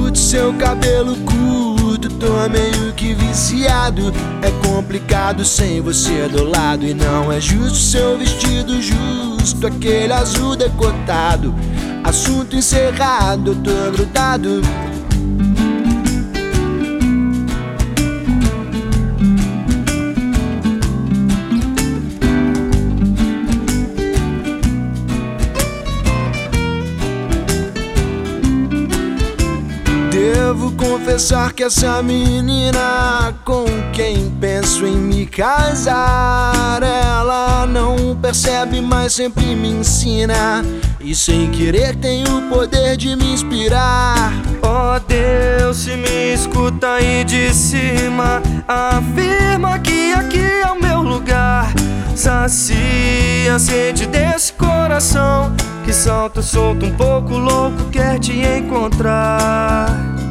Curto seu cabelo curto, tô meio que viciado. É complicado sem você do lado. E não é justo seu vestido justo, aquele azul decotado. Assunto encerrado, eu tô grudado. Devo confessar que essa menina com quem penso em me casar, ela não percebe, mas sempre me ensina. E sem querer tem o poder de me inspirar. Ó Deus, se me escuta aí de cima, afirma que aqui é o meu lugar. Sacia a sede desse coração que salta solto, um pouco louco, quer te encontrar.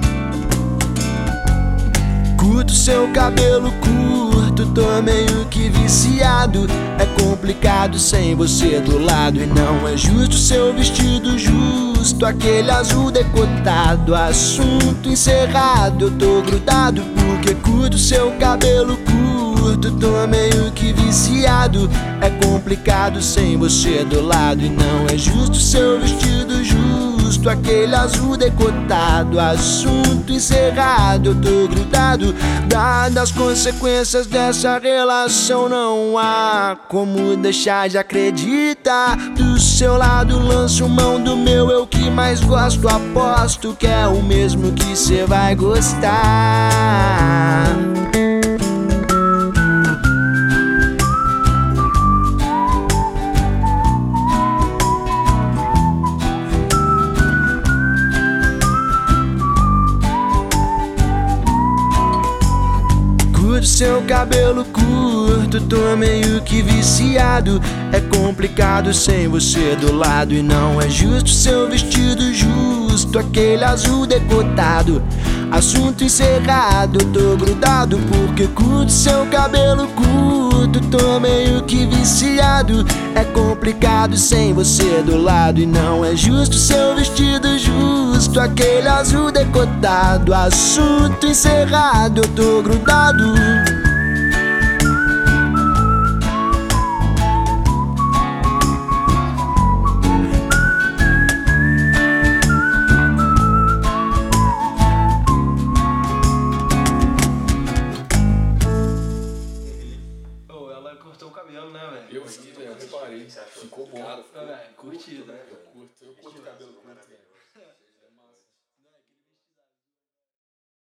Curto seu cabelo curto, tô meio que viciado. É complicado sem você do lado. E não é justo seu vestido justo, aquele azul decotado. Assunto encerrado, eu tô grudado. Porque curto seu cabelo curto, tô meio que viciado. É complicado sem você do lado. E não é justo seu vestido justo, aquele azul decotado. Assunto encerrado, eu tô grudado. Dadas as consequências dessa relação, não há como deixar de acreditar. Do seu lado lanço mão do meu, eu que mais gosto. Aposto que é o mesmo que cê vai gostar. Seu cabelo curto, tô meio que viciado. É complicado sem você do lado. E não é justo seu vestido justo, aquele azul decotado. Assunto encerrado, eu tô grudado. Porque curto seu cabelo curto, tô meio que viciado. É complicado sem você do lado. E não é justo seu vestido justo, aquele azul decotado. Assunto encerrado, eu tô grudado. Ela cortou o cabelo, né, velho? Eu vi, velho, eu reparei. Ficou bom. Curtido, né? Eu curto cabelo curto.